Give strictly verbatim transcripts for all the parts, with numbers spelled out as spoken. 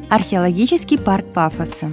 Археологический парк Пафоса.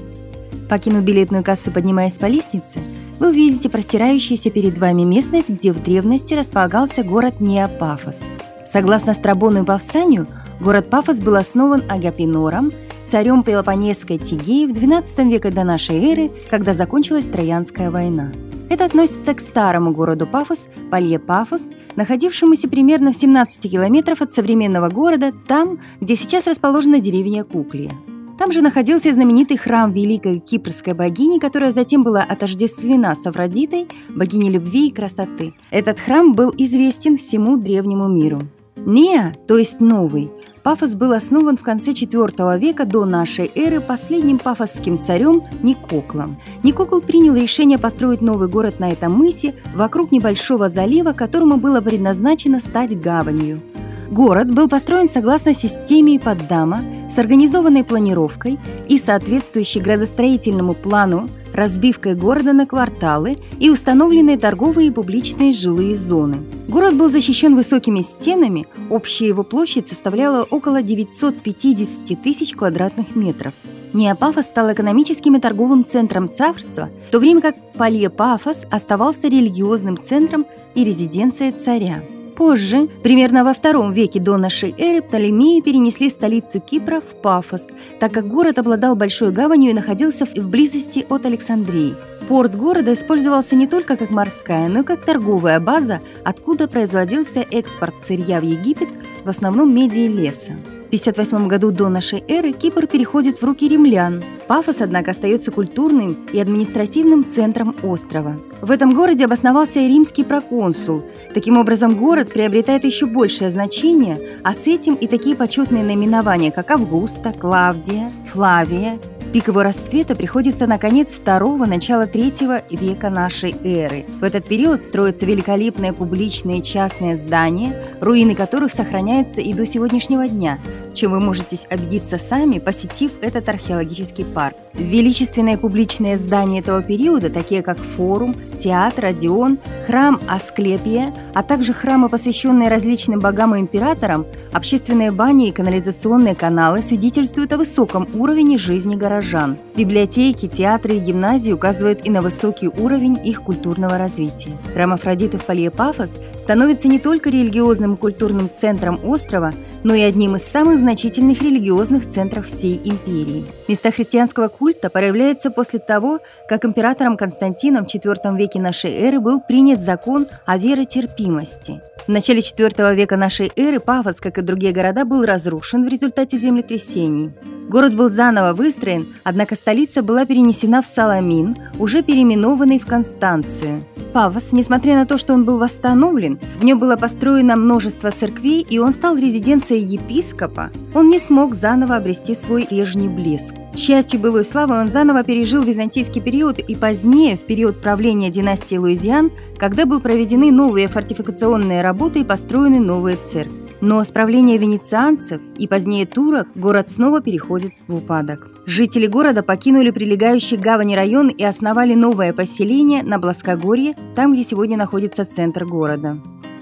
Покинув билетную кассу, поднимаясь по лестнице, вы увидите простирающуюся перед вами местность, где в древности располагался город Неопафос. Согласно Страбону и Павсанию, город Пафос был основан Агапинором, царем Пелопоннесской Тигеи в двенадцатом веке до нашей эры, когда закончилась Троянская война. Это относится к старому городу Пафос, Палье-Пафос, находившемуся примерно в семнадцати километрах от современного города, там, где сейчас расположена деревня Куклия. Там же находился знаменитый храм великой кипрской богини, которая затем была отождествлена с Афродитой, богиней любви и красоты. Этот храм был известен всему древнему миру. Неа, то есть новый, Пафос был основан в конце четвёртого века до нашей эры последним пафосским царем Никоклом. Никокл принял решение построить новый город на этом мысе вокруг небольшого залива, которому было предназначено стать гаванью. Город был построен согласно системе Ипподама с организованной планировкой и соответствующей градостроительному плану, разбивкой города на кварталы и установленные торговые и публичные жилые зоны. Город был защищен высокими стенами, общая его площадь составляла около девятьсот пятьдесят тысяч квадратных метров. Неопафос стал экономическим и торговым центром царства, в то время как Палье-Пафос оставался религиозным центром и резиденцией царя. Позже, примерно во втором веке до нашей эры, Птолемеи перенесли столицу Кипра в Пафос, так как город обладал большой гаванью и находился в близости от Александрии. Порт города использовался не только как морская, но и как торговая база, откуда производился экспорт сырья в Египет, в основном меди и леса. В пятьдесят восьмом году до нашей эры Кипр переходит в руки римлян. Пафос, однако, остается культурным и административным центром острова. В этом городе обосновался и римский проконсул. Таким образом, город приобретает еще большее значение, а с этим и такие почетные наименования, как Августа, Клавдия, Флавия. Пик его расцвета приходится на конец второго, начала третьего века нашей эры. В этот период строятся великолепные публичные и частные здания, руины которых сохраняются и до сегодняшнего дня, в чем вы можете убедиться сами, посетив этот археологический парк. Величественные публичные здания этого периода, такие как Форум, Театр Одион, храм Асклепия, а также храмы, посвященные различным богам и императорам, общественные бани и канализационные каналы, свидетельствуют о высоком уровне жизни горожан. Библиотеки, театры и гимназии указывают и на высокий уровень их культурного развития. Храм Афродиты в Палье-Пафос становится не только религиозным и культурным центром острова, но и одним из самых значительных религиозных центров всей империи. Места христианского культа появляются после того, как императором Константином в четвёртом веке нашей эры был принят закон о веротерпимости. В начале четвёртого века нашей эры Пафос, как и другие города, был разрушен в результате землетрясений. Город был заново выстроен, однако столица была перенесена в Саламин, уже переименованный в Констанцию. Пафос, несмотря на то, что он был восстановлен, в нем было построено множество церквей, и он стал резиденцией епископа, он не смог заново обрести свой прежний блеск. К счастью былой славы, он заново пережил византийский период и позднее, в период правления династии Луизиан, когда были проведены новые фортификационные работы и построены новые церкви. Но с правления венецианцев и позднее турок город снова переходит в упадок. Жители города покинули прилегающий к гавани район и основали новое поселение на Плоскогорье, там, где сегодня находится центр города.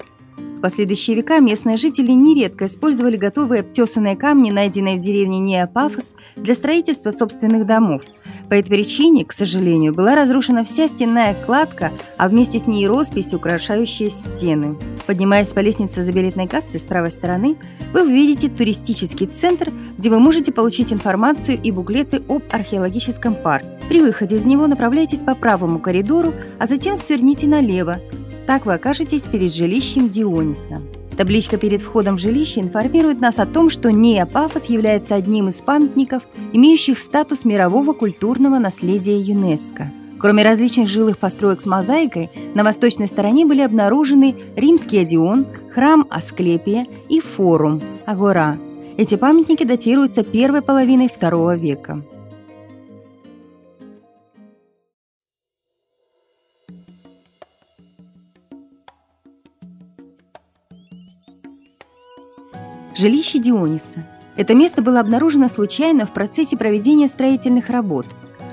В последующие века местные жители нередко использовали готовые обтесанные камни, найденные в деревне Неопафос, для строительства собственных домов. По этой причине, к сожалению, была разрушена вся стенная кладка, а вместе с ней роспись, украшающая стены. Поднимаясь по лестнице за билетной кассой с правой стороны, вы увидите туристический центр, где вы можете получить информацию и буклеты об археологическом парке. При выходе из него направляйтесь по правому коридору, а затем сверните налево. Так вы окажетесь перед жилищем Диониса. Табличка перед входом в жилище информирует нас о том, что Неопафос является одним из памятников, имеющих статус мирового культурного наследия ЮНЕСКО. Кроме различных жилых построек с мозаикой, на восточной стороне были обнаружены римский Одион, храм Асклепия и Форум, Агора. Эти памятники датируются первой половиной второго века. Жилище Диониса. Это место было обнаружено случайно в процессе проведения строительных работ.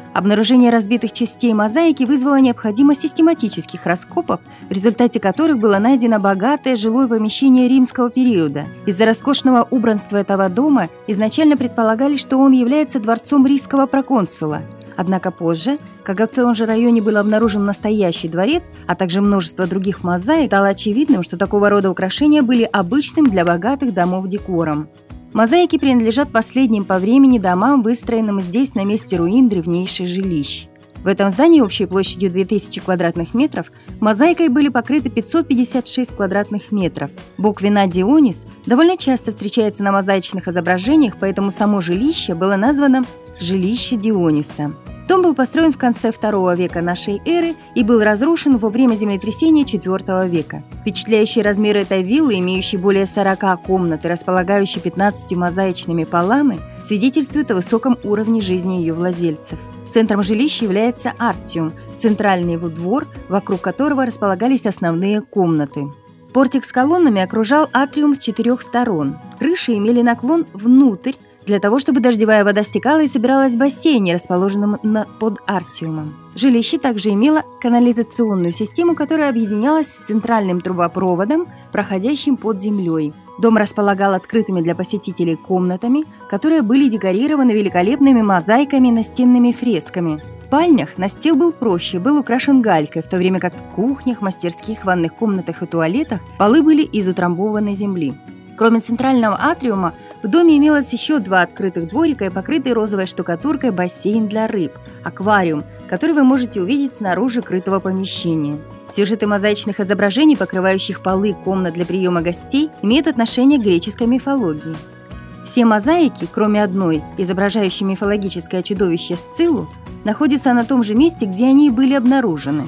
Обнаружение разбитых частей мозаики вызвало необходимость систематических раскопок, в результате которых было найдено богатое жилое помещение римского периода. Из-за роскошного убранства этого дома изначально предполагали, что он является дворцом римского проконсула. Однако позже, когда в том же районе был обнаружен настоящий дворец, а также множество других мозаик, стало очевидным, что такого рода украшения были обычным для богатых домов декором. Мозаики принадлежат последним по времени домам, выстроенным здесь на месте руин древнейших жилищ. В этом здании общей площадью две тысячи квадратных метров мозаикой были покрыты пятьсот пятьдесят шесть квадратных метров. Бог вина Дионис довольно часто встречается на мозаичных изображениях, поэтому само жилище было названо «Жилище Диониса». Дом был построен в конце второго века нашей эры и был разрушен во время землетрясения четвёртого века. Впечатляющие размеры этой виллы, имеющей более сорока комнат и располагающей пятнадцатью мозаичными полами, свидетельствуют о высоком уровне жизни ее владельцев. Центром жилища является артиум, центральный его двор, вокруг которого располагались основные комнаты. Портик с колоннами окружал атриум с четырех сторон. Крыши имели наклон внутрь, для того, чтобы дождевая вода стекала и собиралась в бассейне, расположенном на, под артиумом. Жилище также имело канализационную систему, которая объединялась с центральным трубопроводом, проходящим под землей. Дом располагал открытыми для посетителей комнатами, которые были декорированы великолепными мозаиками и настенными фресками. В спальнях настил был проще, был украшен галькой, в то время как в кухнях, мастерских, ванных комнатах и туалетах полы были из утрамбованной земли. Кроме центрального атриума, в доме имелось еще два открытых дворика и покрытый розовой штукатуркой бассейн для рыб, аквариум, который вы можете увидеть снаружи крытого помещения. Сюжеты мозаичных изображений, покрывающих полы комнат для приема гостей, имеют отношение к греческой мифологии. Все мозаики, кроме одной, изображающей мифологическое чудовище Сциллу, находятся на том же месте, где они и были обнаружены.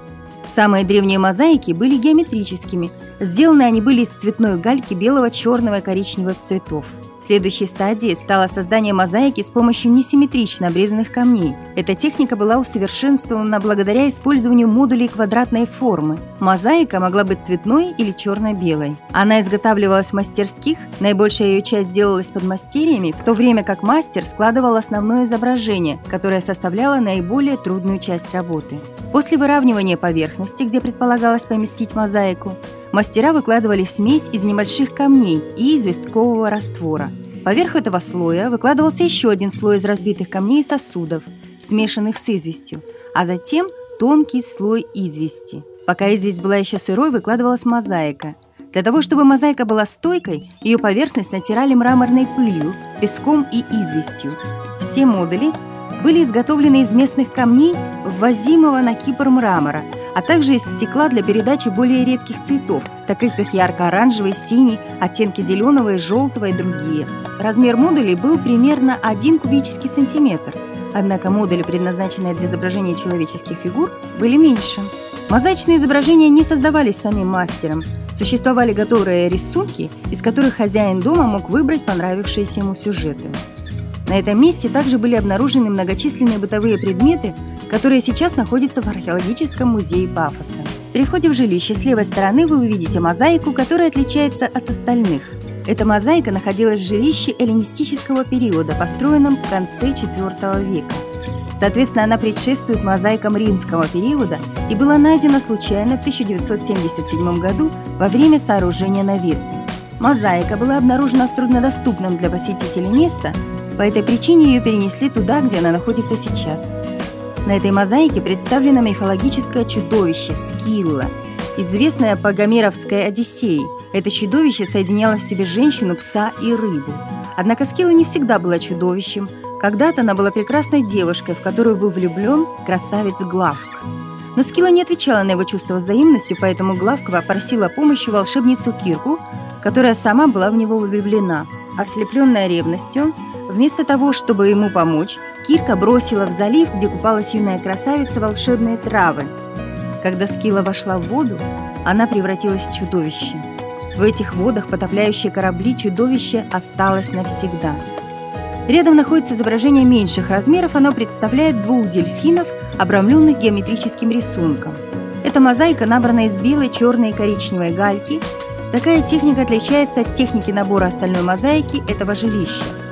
Самые древние мозаики были геометрическими. Сделаны они были из цветной гальки белого, черного и коричневых цветов. Следующей стадией стало создание мозаики с помощью несимметрично обрезанных камней. Эта техника была усовершенствована благодаря использованию модулей квадратной формы. Мозаика могла быть цветной или черно-белой. Она изготавливалась в мастерских, наибольшая ее часть делалась подмастерьями, в то время как мастер складывал основное изображение, которое составляло наиболее трудную часть работы. После выравнивания поверхности, где предполагалось поместить мозаику, мастера выкладывали смесь из небольших камней и известкового раствора. Поверх этого слоя выкладывался еще один слой из разбитых камней и сосудов, смешанных с известью, а затем тонкий слой извести. Пока известь была еще сырой, выкладывалась мозаика. Для того, чтобы мозаика была стойкой, ее поверхность натирали мраморной пылью, песком и известью. Все модули были изготовлены из местных камней, ввозимого на Кипр мрамора, а также из стекла для передачи более редких цветов, таких как ярко-оранжевый, синий, оттенки зеленого и желтого и другие. Размер модулей был примерно один кубический сантиметр, однако модули, предназначенные для изображения человеческих фигур, были меньше. Мозаичные изображения не создавались самим мастером. Существовали готовые рисунки, из которых хозяин дома мог выбрать понравившиеся ему сюжеты. На этом месте также были обнаружены многочисленные бытовые предметы, которые сейчас находятся в археологическом музее Пафоса. При входе в жилище с левой стороны вы увидите мозаику, которая отличается от остальных. Эта мозаика находилась в жилище эллинистического периода, построенном в конце четвёртого века. Соответственно, она предшествует мозаикам римского периода и была найдена случайно в тысяча девятьсот семьдесят седьмом году во время сооружения навесы. Мозаика была обнаружена в труднодоступном для посетителей месте, по этой причине ее перенесли туда, где она находится сейчас. На этой мозаике представлено мифологическое чудовище Скилла, известное по гомеровской Одиссее. Это чудовище соединяло в себе женщину, пса и рыбу. Однако Скилла не всегда была чудовищем. Когда-то она была прекрасной девушкой, в которую был влюблен красавец Главк. Но Скилла не отвечала на его чувство взаимностью, поэтому Главк попросила помощи волшебницу Кирку, которая сама была в него влюблена. Ослепленная ревностью, вместо того, чтобы ему помочь, Кирка бросила в залив, где купалась юная красавица, волшебные травы. Когда Скилла вошла в воду, она превратилась в чудовище. В этих водах, потопляющие корабли, чудовище осталось навсегда. Рядом находится изображение меньших размеров, оно представляет двух дельфинов, обрамленных геометрическим рисунком. Эта мозаика набрана из белой, черной и коричневой гальки. Такая техника отличается от техники набора остальной мозаики этого жилища.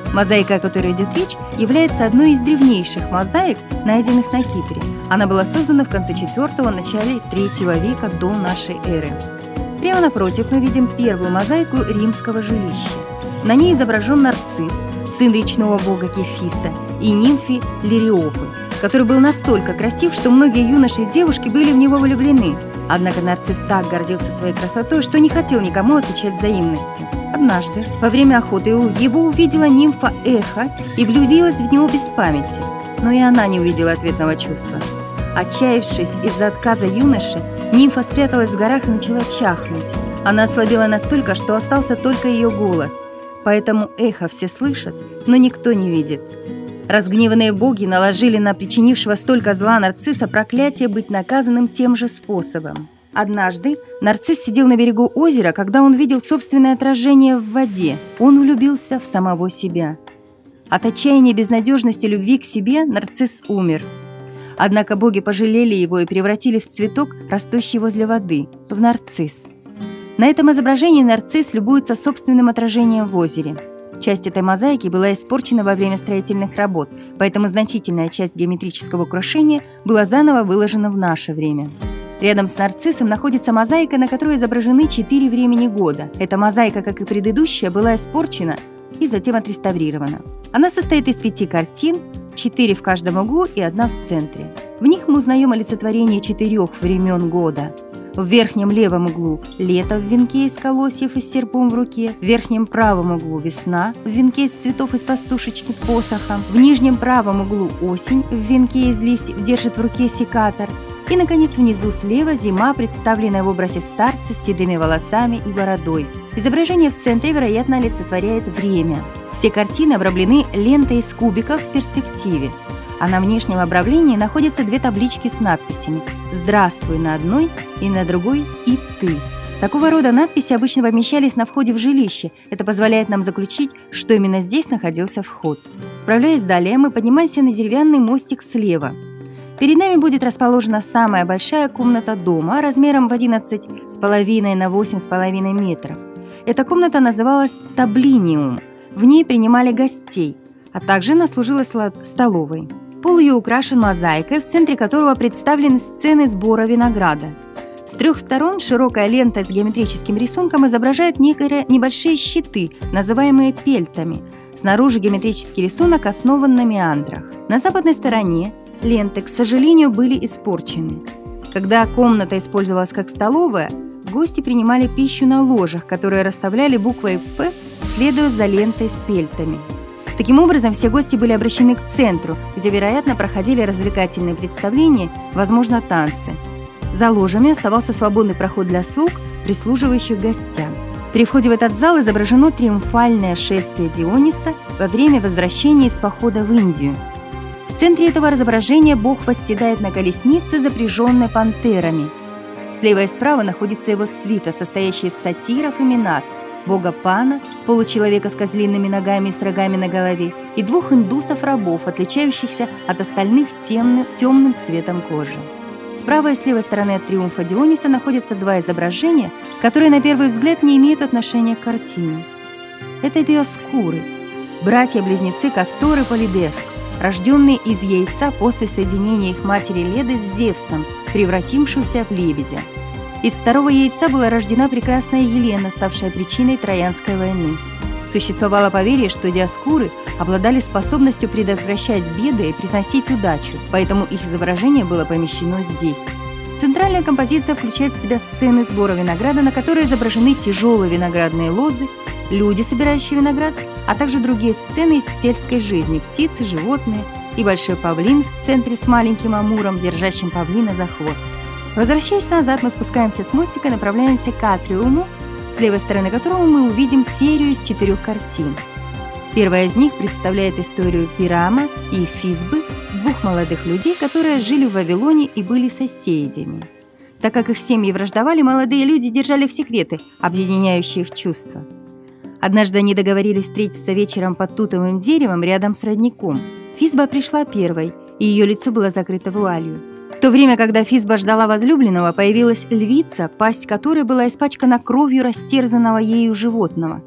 Мозаика, о которой идет речь, является одной из древнейших мозаик, найденных на Кипре. Она была создана в конце четвёртого – начале третьего века до нашей эры. Прямо напротив мы видим первую мозаику римского жилища. На ней изображен нарцисс, сын речного бога Кефиса, и нимфы Лириопы, который был настолько красив, что многие юноши и девушки были в него влюблены. Однако нарцисс так гордился своей красотой, что не хотел никому отвечать взаимностью. Однажды, во время охоты, его увидела нимфа Эхо и влюбилась в него без памяти. Но и она не увидела ответного чувства. Отчаявшись из-за отказа юноши, нимфа спряталась в горах и начала чахнуть. Она ослабела настолько, что остался только ее голос. Поэтому эхо все слышат, но никто не видит. Разгневанные боги наложили на причинившего столько зла нарцисса проклятие быть наказанным тем же способом. Однажды нарцисс сидел на берегу озера, когда он видел собственное отражение в воде. Он влюбился в самого себя. От отчаяния и безнадежности любви к себе нарцисс умер. Однако боги пожалели его и превратили в цветок, растущий возле воды, в нарцисс. На этом изображении нарцисс любуется собственным отражением в озере. Часть этой мозаики была испорчена во время строительных работ, поэтому значительная часть геометрического украшения была заново выложена в наше время. Рядом с нарциссом находится мозаика, на которой изображены четыре времени года. Эта мозаика, как и предыдущая, была испорчена и затем отреставрирована. Она состоит из пяти картин, четыре в каждом углу и одна в центре. В них мы узнаем олицетворение четырех времен года. В верхнем левом углу – лето в венке из колосьев и с серпом в руке. В верхнем правом углу – весна в венке из цветов из пастушечки посохом. В нижнем правом углу – осень в венке из листьев держит в руке секатор. И, наконец, внизу слева – зима, представленная в образе старца с седыми волосами и бородой. Изображение в центре, вероятно, олицетворяет время. Все картины обрамлены лентой из кубиков в перспективе. А на внешнем обрамлении находятся две таблички с надписями «Здравствуй» на одной и на другой «И ты». Такого рода надписи обычно помещались на входе в жилище. Это позволяет нам заключить, что именно здесь находился вход. Отправляясь далее, мы поднимаемся на деревянный мостик слева. Перед нами будет расположена самая большая комната дома размером в одиннадцать с половиной на восемь с половиной метров. Эта комната называлась таблиниум. В ней принимали гостей, а также она служила столовой. Пол ее украшен мозаикой, в центре которого представлены сцены сбора винограда. С трех сторон широкая лента с геометрическим рисунком изображает некоторые небольшие щиты, называемые пельтами. Снаружи геометрический рисунок основан на меандрах. На западной стороне ленты, к сожалению, были испорчены. Когда комната использовалась как столовая, гости принимали пищу на ложах, которые расставляли буквой «П», следуя за лентой с пельтами. Таким образом, все гости были обращены к центру, где, вероятно, проходили развлекательные представления, возможно, танцы. За ложами оставался свободный проход для слуг, прислуживающих гостям. При входе в этот зал изображено триумфальное шествие Диониса во время возвращения из похода в Индию. В центре этого изображения бог восседает на колеснице, запряженной пантерами. Слева и справа находится его свита, состоящая из сатиров и минат, бога Пана, получеловека с козлиными ногами и с рогами на голове, и двух индусов-рабов, отличающихся от остальных темным, темным цветом кожи. Справа и с левой стороны от триумфа Диониса находятся два изображения, которые на первый взгляд не имеют отношения к картине. Это Диоскуры, братья-близнецы Кастор и Полидевк, рожденные из яйца после соединения их матери Леды с Зевсом, превратившимся в лебедя. Из второго яйца была рождена прекрасная Елена, ставшая причиной Троянской войны. Существовало поверье, что Диоскуры обладали способностью предотвращать беды и приносить удачу, поэтому их изображение было помещено здесь. Центральная композиция включает в себя сцены сбора винограда, на которой изображены тяжелые виноградные лозы, люди, собирающие виноград, а также другие сцены из сельской жизни – птицы, животные и большой павлин в центре с маленьким амуром, держащим павлина за хвост. Возвращаясь назад, мы спускаемся с мостика и направляемся к атриуму, с левой стороны которого мы увидим серию из четырех картин. Первая из них представляет историю Пирама и Физбы, двух молодых людей, которые жили в Вавилоне и были соседями. Так как их семьи враждовали, молодые люди держали в секрете, объединяющие их чувства. Однажды они договорились встретиться вечером под тутовым деревом рядом с родником. Физба пришла первой, и ее лицо было закрыто вуалью. В то время, когда Физба ждала возлюбленного, появилась львица, пасть которой была испачкана кровью растерзанного ею животного.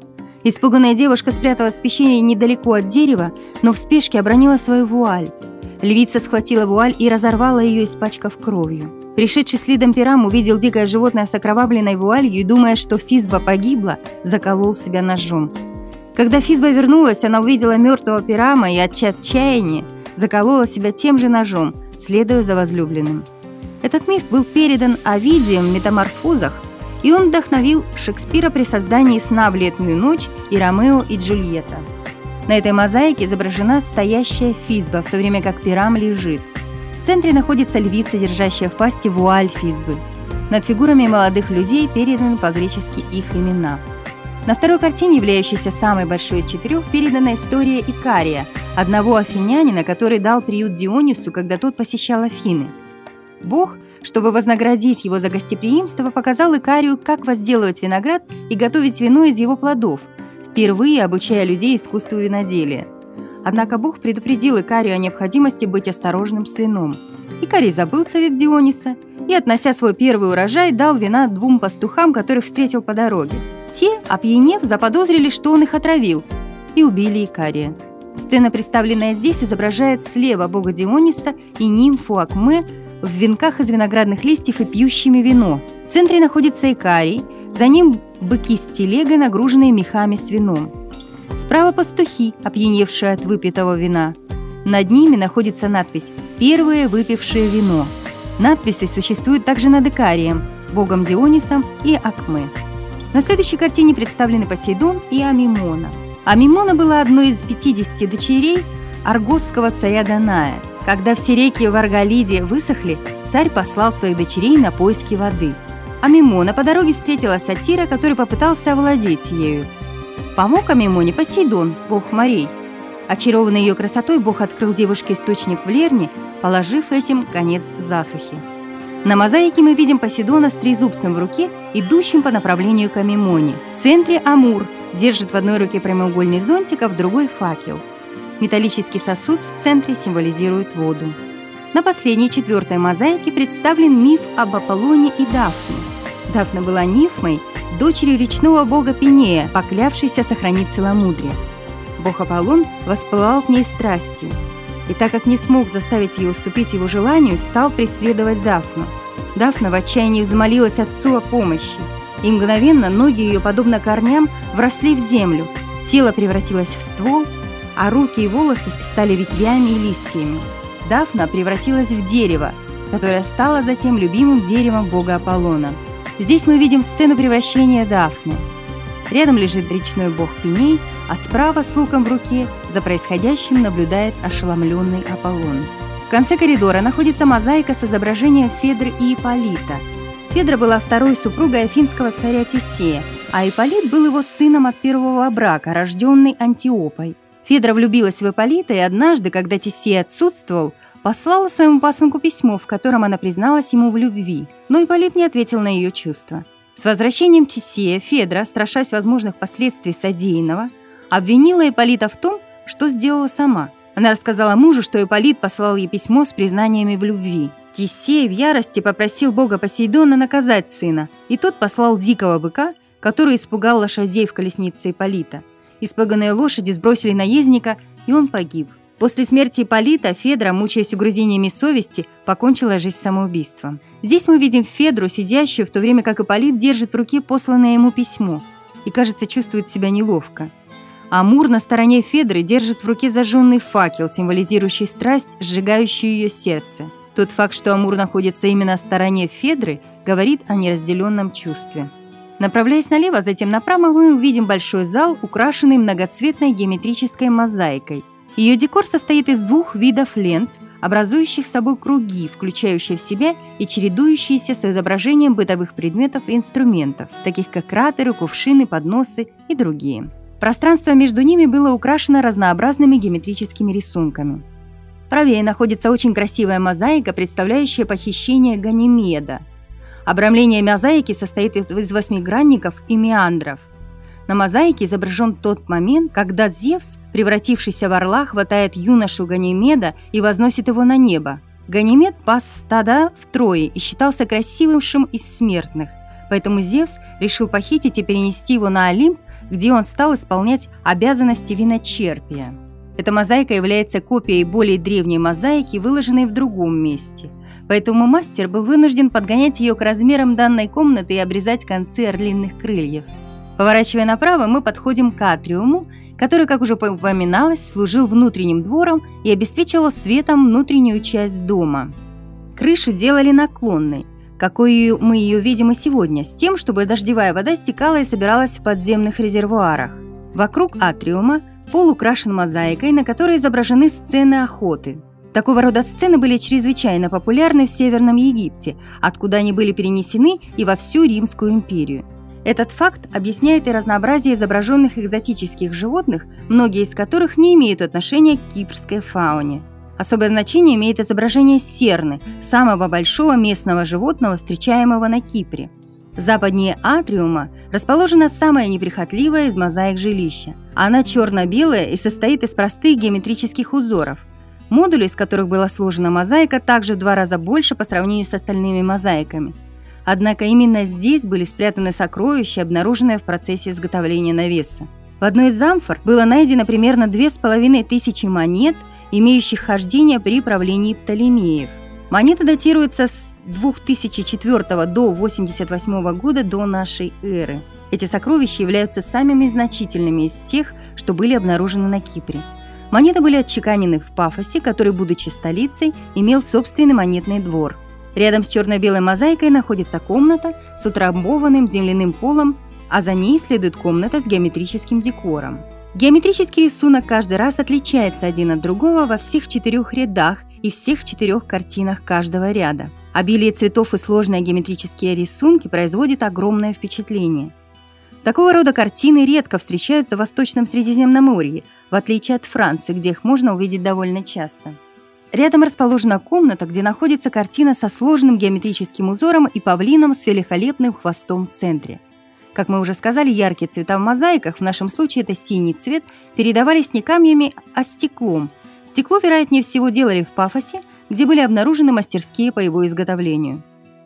Испуганная девушка спряталась в пещере недалеко от дерева, но в спешке обронила свою вуаль. Львица схватила вуаль и разорвала ее, испачкав кровью. Пришедший следом Пирам увидел дикое животное с окровавленной вуалью и, думая, что Физба погибла, заколол себя ножом. Когда Физба вернулась, она увидела мертвого Пирама и от отчаяния заколола себя тем же ножом, следуя за возлюбленным. Этот миф был передан Овидием в «Метаморфозах», и он вдохновил Шекспира при создании сна в летнюю ночь и Ромео и Джульетта. На этой мозаике изображена стоящая Физба, в то время как Пирам лежит. В центре находится львица, держащая в пасти вуаль Физбы. Над фигурами молодых людей переданы по-гречески их имена. На второй картине, являющейся самой большой из четырех, передана история Икария, одного афинянина, который дал приют Дионису, когда тот посещал Афины. Бог, чтобы вознаградить его за гостеприимство, показал Икарию, как возделывать виноград и готовить вино из его плодов, впервые обучая людей искусству виноделия. Однако Бог предупредил Икарию о необходимости быть осторожным с вином. Икарий забыл совет Диониса и, относя свой первый урожай, дал вина двум пастухам, которых встретил по дороге. Те, опьянев, заподозрили, что он их отравил, и убили Икария. Сцена, представленная здесь, изображает слева бога Диониса и нимфу Акме в венках из виноградных листьев и пьющими вино. В центре находится Икарий, за ним быки с телегой, нагруженные мехами с вином. Справа пастухи, опьяневшие от выпитого вина. Над ними находится надпись «Первые выпившие вино». Надписи существуют также над Икарием, богом Дионисом и Акме. На следующей картине представлены Посейдон и Амимона. Амимона была одной из пятидесяти дочерей аргосского царя Даная. Когда все реки в Арголиде высохли, царь послал своих дочерей на поиски воды. Амимона по дороге встретила сатира, который попытался овладеть ею. Помог Амимоне Посейдон, бог морей. Очарованный ее красотой, бог открыл девушке источник в Лерне, положив этим конец засухи. На мозаике мы видим Посейдона с трезубцем в руке, идущим по направлению к Амимоне. В центре Амур держит в одной руке прямоугольный зонтик, а в другой факел. Металлический сосуд в центре символизирует воду. На последней, четвертой мозаике представлен миф об Аполлоне и Дафне. Дафна была нимфой, дочерью речного бога Пинея, поклявшейся сохранить целомудрие. Бог Аполлон воспылал к ней страстью, и так как не смог заставить ее уступить его желанию, стал преследовать Дафну. Дафна в отчаянии взмолилась отцу о помощи, и мгновенно ноги ее, подобно корням, вросли в землю, тело превратилось в ствол, а руки и волосы стали ветвями и листьями. Дафна превратилась в дерево, которое стало затем любимым деревом бога Аполлона. Здесь мы видим сцену превращения Дафны. Рядом лежит речной бог Пиней, а справа с луком в руке за происходящим наблюдает ошеломленный Аполлон. В конце коридора находится мозаика с изображением Федры и Ипполита. Федра была второй супругой афинского царя Тисея, а Ипполит был его сыном от первого брака, рожденный Антиопой. Федра влюбилась в Ипполита, и однажды, когда Тисей отсутствовал, послала своему пасынку письмо, в котором она призналась ему в любви, но Ипполит не ответил на ее чувства. С возвращением Тисея Федра, страшась возможных последствий содеянного, обвинила Ипполита в том, что сделала сама. Она рассказала мужу, что Ипполит послал ей письмо с признаниями в любви. Тисей в ярости попросил бога Посейдона наказать сына, и тот послал дикого быка, который испугал лошадей в колеснице Ипполита. Испуганные лошади сбросили наездника, и он погиб. После смерти Ипполита Федра, мучаясь угрызениями совести, покончила жизнь самоубийством. Здесь мы видим Федру, сидящую, в то время как Ипполит держит в руке посланное ему письмо и, кажется, чувствует себя неловко. Амур на стороне Федры держит в руке зажженный факел, символизирующий страсть, сжигающую ее сердце. Тот факт, что Амур находится именно на стороне Федры, говорит о неразделенном чувстве. Направляясь налево, затем направо, мы увидим большой зал, украшенный многоцветной геометрической мозаикой. Ее декор состоит из двух видов лент, образующих собой круги, включающие в себя и чередующиеся с изображением бытовых предметов и инструментов, таких как кратеры, кувшины, подносы и другие. Пространство между ними было украшено разнообразными геометрическими рисунками. Правее находится очень красивая мозаика, представляющая похищение Ганимеда. Обрамление мозаики состоит из восьмигранников и меандров. На мозаике изображен тот момент, когда Зевс, превратившийся в орла, хватает юношу Ганимеда и возносит его на небо. Ганимед пас стада в Трое и считался красивейшим из смертных, поэтому Зевс решил похитить и перенести его на Олимп, где он стал исполнять обязанности виночерпия. Эта мозаика является копией более древней мозаики, выложенной в другом месте. Поэтому мастер был вынужден подгонять ее к размерам данной комнаты и обрезать концы орлиных крыльев. Поворачивая направо, мы подходим к атриуму, который, как уже упоминалось, служил внутренним двором и обеспечивал светом внутреннюю часть дома. Крышу делали наклонной, какой мы ее видим и сегодня, с тем, чтобы дождевая вода стекала и собиралась в подземных резервуарах. Вокруг атриума пол украшен мозаикой, на которой изображены сцены охоты. Такого рода сцены были чрезвычайно популярны в Северном Египте, откуда они были перенесены и во всю Римскую империю. Этот факт объясняет и разнообразие изображенных экзотических животных, многие из которых не имеют отношения к кипрской фауне. Особое значение имеет изображение серны, самого большого местного животного, встречаемого на Кипре. Западнее атриума расположена самая неприхотливая из мозаик жилища. Она черно-белая и состоит из простых геометрических узоров. Модули, из которых была сложена мозаика, также в два раза больше по сравнению с остальными мозаиками. Однако именно здесь были спрятаны сокровища, обнаруженные в процессе изготовления навеса. В одной из амфор было найдено примерно две с половиной тысячи монет, имеющих хождение при правлении Птолемеев. Монеты датируются с две тысячи четвёртого до восемьдесят восьмого года до нашей эры. Эти сокровища являются самыми значительными из тех, что были обнаружены на Кипре. Монеты были отчеканены в Пафосе, который, будучи столицей, имел собственный монетный двор. Рядом с черно-белой мозаикой находится комната с утрамбованным земляным полом, а за ней следует комната с геометрическим декором. Геометрический рисунок каждый раз отличается один от другого во всех четырех рядах и всех четырех картинах каждого ряда. Обилие цветов и сложные геометрические рисунки производят огромное впечатление. Такого рода картины редко встречаются в Восточном Средиземноморье, в отличие от Франции, где их можно увидеть довольно часто. Рядом расположена комната, где находится картина со сложным геометрическим узором и павлином с великолепным хвостом в центре. Как мы уже сказали, яркие цвета в мозаиках, в нашем случае это синий цвет, передавались не камнями, а стеклом. Стекло, вероятнее всего, делали в Пафосе, где были обнаружены мастерские по его изготовлению.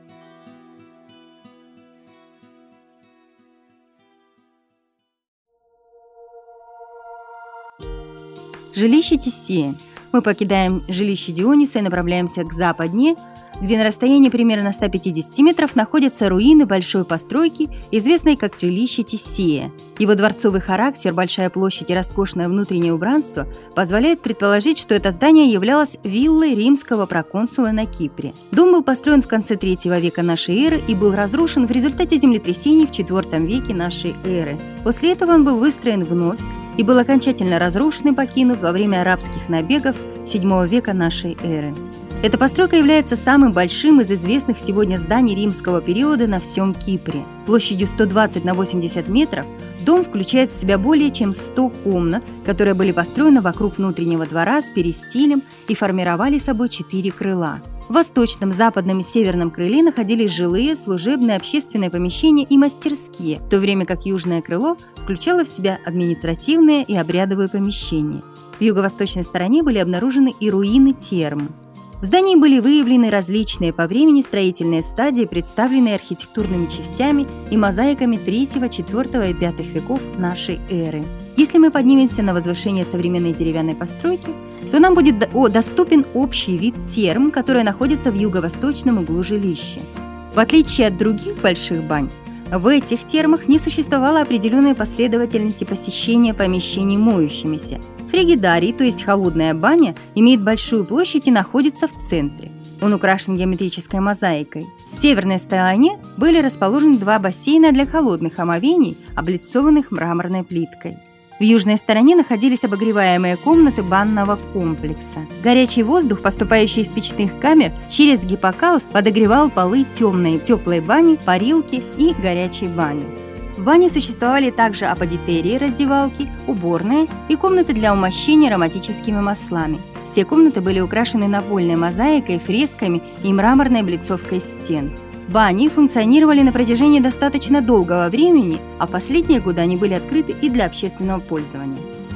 Жилище Тисея. Мы покидаем жилище Диониса и направляемся к западне, где на расстоянии примерно ста пятидесяти метров находятся руины большой постройки, известной как жилище Тисея. Его дворцовый характер, большая площадь и роскошное внутреннее убранство позволяют предположить, что это здание являлось виллой римского проконсула на Кипре. Дом был построен в конце третьего века нашей эры и был разрушен в результате землетрясений в четвёртом веке нашей эры. После этого он был выстроен вновь и был окончательно разрушен и покинут во время арабских набегов седьмого века нашей эры. Эта постройка является самым большим из известных сегодня зданий римского периода на всем Кипре. Площадью сто двадцать на восемьдесят метров дом включает в себя более чем сто комнат, которые были построены вокруг внутреннего двора с перистилем и формировали собой четыре крыла. В восточном, западном и северном крыле находились жилые, служебные, общественные помещения и мастерские, в то время как южное крыло включало в себя административные и обрядовые помещения. В юго-восточной стороне были обнаружены и руины терм. В здании были выявлены различные по времени строительные стадии, представленные архитектурными частями и мозаиками третьего, четвёртого и пятого веков нашей эры. Если мы поднимемся на возвышение современной деревянной постройки, то нам будет доступен общий вид терм, которые находятся в юго-восточном углу жилища. В отличие от других больших бань, в этих термах не существовало определенной последовательности посещения помещений моющимися. Фригидарий, то есть холодная баня, имеет большую площадь и находится в центре. Он украшен геометрической мозаикой. В северной стороне были расположены два бассейна для холодных омовений, облицованных мраморной плиткой. В южной стороне находились обогреваемые комнаты банного комплекса. Горячий воздух, поступающий из печных камер, через гиппокаust подогревал полы темной, теплой бани, парилки и горячей бани. В бане существовали также аподитерии, раздевалки, уборные и комнаты для умощения ароматическими маслами. Все комнаты были украшены напольной мозаикой, фресками и мраморной облицовкой стен. Бани функционировали на протяжении достаточно долгого времени, а последние годы они были открыты и для общественного пользования.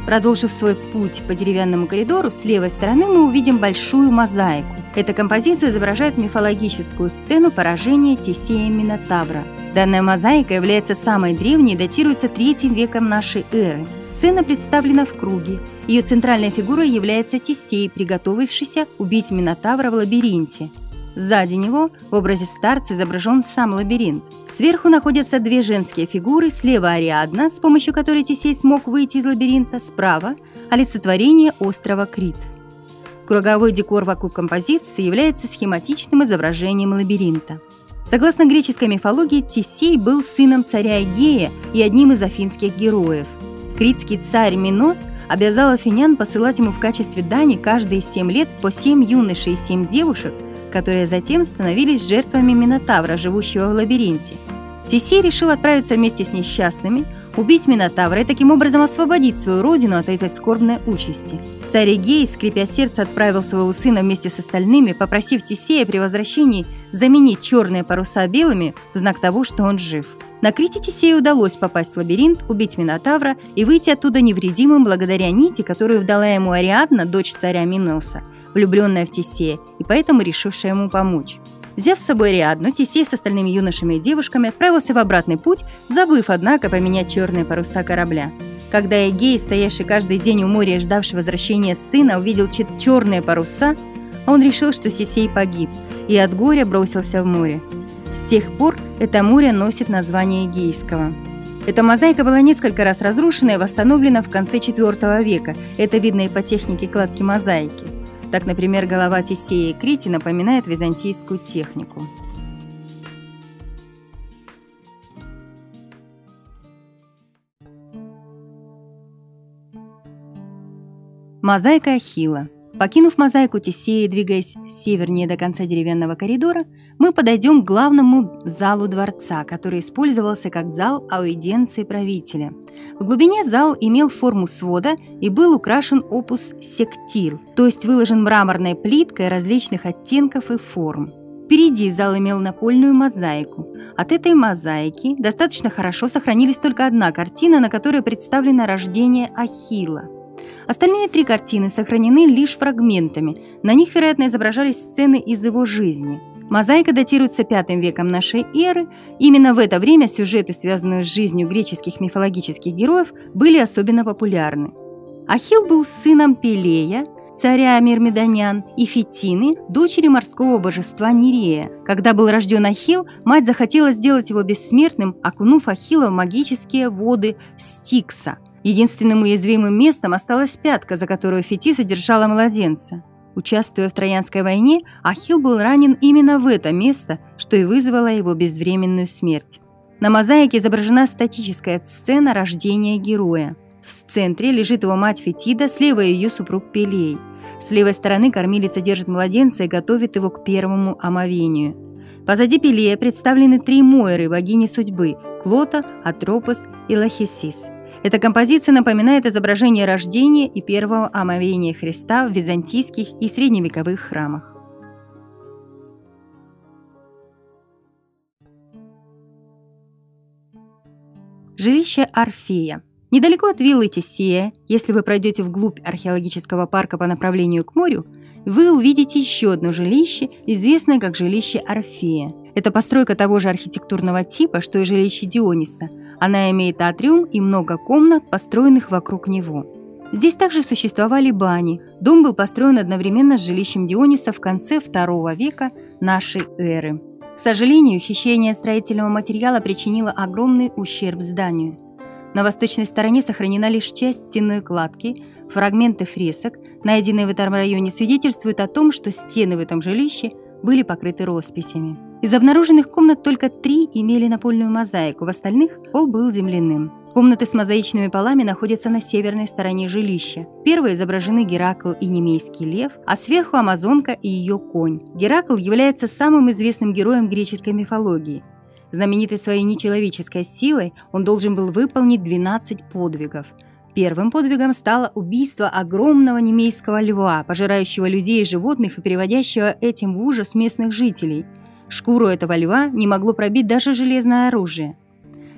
Продолжив свой путь по деревянному коридору, с левой стороны мы увидим большую мозаику. Эта композиция изображает мифологическую сцену поражения Тесея Минотавра. Данная мозаика является самой древней и датируется третьим веком нашей эры. Сцена представлена в круге. Ее центральной фигурой является Тесей, приготовившийся убить Минотавра в лабиринте. Сзади него в образе старца изображен сам лабиринт. Сверху находятся две женские фигуры, слева Ариадна, с помощью которой Тесей смог выйти из лабиринта, справа – олицетворение острова Крит. Круговой декор вокруг композиции является схематичным изображением лабиринта. Согласно греческой мифологии, Тесей был сыном царя Эгея и одним из афинских героев. Критский царь Минос обязал афинян посылать ему в качестве дани каждые семь лет по семь юношей и семь девушек, которые затем становились жертвами Минотавра, живущего в лабиринте. Тесей решил отправиться вместе с несчастными, убить Минотавра и таким образом освободить свою родину от этой скорбной участи. Царь Эгей, скрипя сердце, отправил своего сына вместе с остальными, попросив Тесея при возвращении заменить черные паруса белыми в знак того, что он жив. На Крите Тесею удалось попасть в лабиринт, убить Минотавра и выйти оттуда невредимым благодаря нити, которую дала ему Ариадна, дочь царя Миноса, влюбленная в Тесея и поэтому решившая ему помочь. Взяв с собой Ариадну, Тесей с остальными юношами и девушками отправился в обратный путь, забыв, однако, поменять черные паруса корабля. Когда Эгей, стоявший каждый день у моря и ждавший возвращения сына, увидел черные паруса, он решил, что Тесей погиб, и от горя бросился в море. С тех пор это море носит название Эгейского. Эта мозаика была несколько раз разрушена и восстановлена в конце четвёртого века. Это видно и по технике кладки мозаики. Так, например, голова Тесея и Крити напоминает византийскую технику. Мозаика Ахилла. Покинув мозаику Тесея и двигаясь севернее до конца деревянного коридора, мы подойдем к главному залу дворца, который использовался как зал аудиенции правителя. В глубине зал имел форму свода и был украшен опус сектил, то есть выложен мраморной плиткой различных оттенков и форм. Впереди зал имел напольную мозаику. От этой мозаики достаточно хорошо сохранились только одна картина, на которой представлено рождение Ахилла. Остальные три картины сохранены лишь фрагментами. На них, вероятно, изображались сцены из его жизни. Мозаика датируется пятым веком нашей эры. Именно в это время сюжеты, связанные с жизнью греческих мифологических героев, были особенно популярны. Ахилл был сыном Пелея, царя Мирмидонян, и Фетины, дочери морского божества Нерея. Когда был рожден Ахилл, мать захотела сделать его бессмертным, окунув Ахилла в магические воды Стикса. Единственным уязвимым местом осталась пятка, за которую Фетиса держала младенца. Участвуя в Троянской войне, Ахилл был ранен именно в это место, что и вызвало его безвременную смерть. На мозаике изображена статическая сцена рождения героя. В центре лежит его мать Фетида, слева ее супруг Пелей. С левой стороны кормилица держит младенца и готовит его к первому омовению. Позади Пелея представлены три Мойры, богини судьбы – Клота, Атропос и Лахисис. Эта композиция напоминает изображение рождения и первого омовения Христа в византийских и средневековых храмах. Жилище Орфея. Недалеко от виллы Тесея, если вы пройдете вглубь археологического парка по направлению к морю, вы увидите еще одно жилище, известное как жилище Орфея. Это постройка того же архитектурного типа, что и жилище Диониса. Она имеет атриум и много комнат, построенных вокруг него. Здесь также существовали бани. Дом был построен одновременно с жилищем Диониса в конце второго века нашей эры. К сожалению, хищение строительного материала причинило огромный ущерб зданию. На восточной стороне сохранена лишь часть стенной кладки. Фрагменты фресок, найденные в этом районе, свидетельствуют о том, что стены в этом жилище были покрыты росписями. Из обнаруженных комнат только три имели напольную мозаику, в остальных пол был земляным. Комнаты с мозаичными полами находятся на северной стороне жилища. В первой изображены Геракл и немейский лев, а сверху Амазонка и ее конь. Геракл является самым известным героем греческой мифологии. Знаменитый своей нечеловеческой силой, он должен был выполнить двенадцать подвигов. Первым подвигом стало убийство огромного немейского льва, пожирающего людей и животных и приводящего этим в ужас местных жителей. Шкуру этого льва не могло пробить даже железное оружие.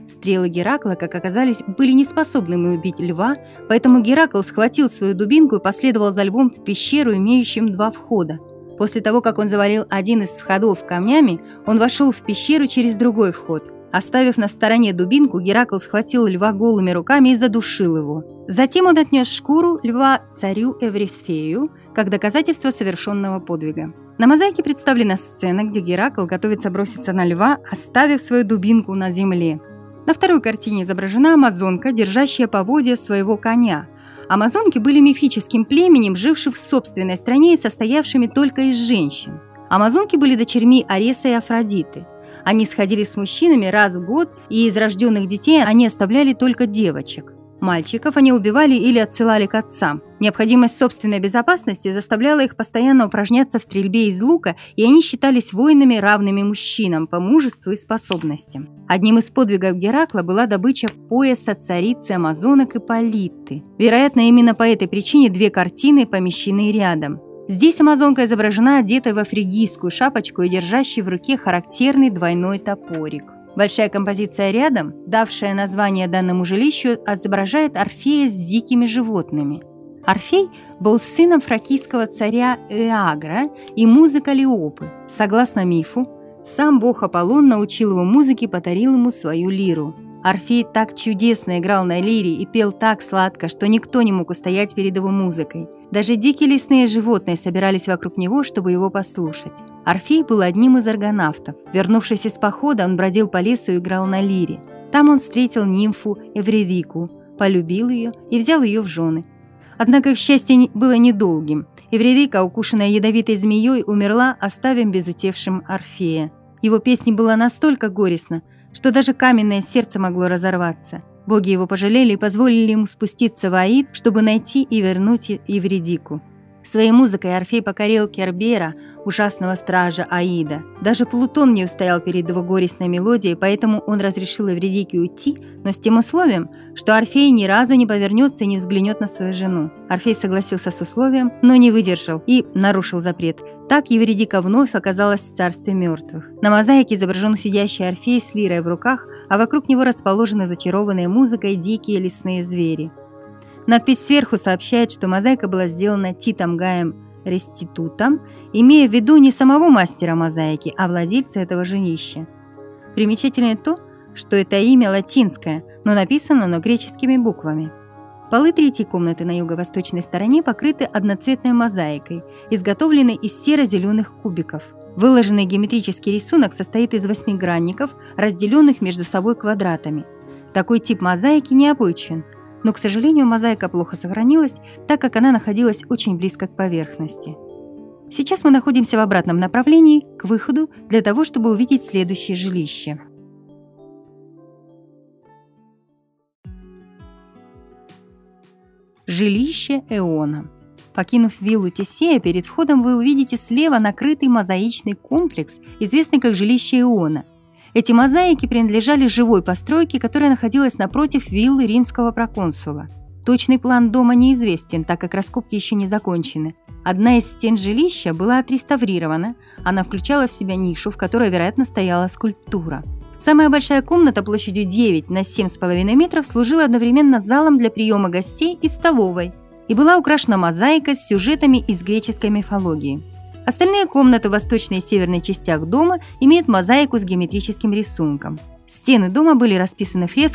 Стрелы Геракла, как оказалось, были не способны убить льва, поэтому Геракл схватил свою дубинку и последовал за львом в пещеру, имеющую два входа. После того, как он завалил один из входов камнями, он вошел в пещеру через другой вход. Оставив на стороне дубинку, Геракл схватил льва голыми руками и задушил его. Затем он отнес шкуру льва царю Эврисфею, как доказательство совершенного подвига. На мозаике представлена сцена, где Геракл готовится броситься на льва, оставив свою дубинку на земле. На второй картине изображена амазонка, держащая поводья своего коня. Амазонки были мифическим племенем, жившим в собственной стране и состоявшими только из женщин. Амазонки были дочерьми Ареса и Афродиты. Они сходились с мужчинами раз в год, и из рожденных детей они оставляли только девочек. Мальчиков они убивали или отсылали к отцам. Необходимость собственной безопасности заставляла их постоянно упражняться в стрельбе из лука, и они считались воинами, равными мужчинам по мужеству и способностям. Одним из подвигов Геракла была добыча пояса царицы амазонок Ипполиты. Вероятно, именно по этой причине две картины помещены рядом. Здесь амазонка изображена одетой во фригийскую шапочку и держащей в руке характерный двойной топорик. Большая композиция рядом, давшая название данному жилищу, изображает Орфея с дикими животными. Орфей был сыном фракийского царя Эагра и музы Каллиопы. Согласно мифу, сам бог Аполлон научил его музыке и подарил ему свою лиру. Орфей так чудесно играл на лире и пел так сладко, что никто не мог устоять перед его музыкой. Даже дикие лесные животные собирались вокруг него, чтобы его послушать. Орфей был одним из аргонавтов. Вернувшись из похода, он бродил по лесу и играл на лире. Там он встретил нимфу Эвридику, полюбил ее и взял ее в жены. Однако их счастье было недолгим. Эвридика, укушенная ядовитой змеей, умерла, оставив безутешным Орфея. Его песня была настолько горестна, что даже каменное сердце могло разорваться. Боги его пожалели и позволили ему спуститься в Аид, чтобы найти и вернуть Эвридику. Своей музыкой Орфей покорил Кербера, ужасного стража Аида. Даже Плутон не устоял перед его горестной мелодией, поэтому он разрешил Эвридике уйти, но с тем условием, что Орфей ни разу не повернется и не взглянет на свою жену. Орфей согласился с условием, но не выдержал и нарушил запрет. Так Эвридика вновь оказалась в царстве мертвых. На мозаике изображен сидящий Орфей с лирой в руках, а вокруг него расположены зачарованные музыкой дикие лесные звери. Надпись сверху сообщает, что мозаика была сделана Титом Гаем Реститутом, имея в виду не самого мастера мозаики, а владельца этого жилища. Примечательно то, что это имя латинское, но написано оно греческими буквами. Полы третьей комнаты на юго-восточной стороне покрыты одноцветной мозаикой, изготовленной из серо-зеленых кубиков. Выложенный геометрический рисунок состоит из восьмигранников, разделенных между собой квадратами. Такой тип мозаики необычен, но, к сожалению, мозаика плохо сохранилась, так как она находилась очень близко к поверхности. Сейчас мы находимся в обратном направлении, к выходу, для того, чтобы увидеть следующее жилище. Жилище Эона. Покинув виллу Тесея, перед входом вы увидите слева накрытый мозаичный комплекс, известный как жилище Эона. Эти мозаики принадлежали живой постройке, которая находилась напротив виллы римского проконсула. Точный план дома неизвестен, так как раскопки еще не закончены. Одна из стен жилища была отреставрирована, она включала в себя нишу, в которой, вероятно, стояла скульптура. Самая большая комната площадью девять на семь с половиной метров служила одновременно залом для приема гостей и столовой и была украшена мозаикой с сюжетами из греческой мифологии. Остальные комнаты в восточной и северной частях дома имеют мозаику с геометрическим рисунком. Стены дома были расписаны фресками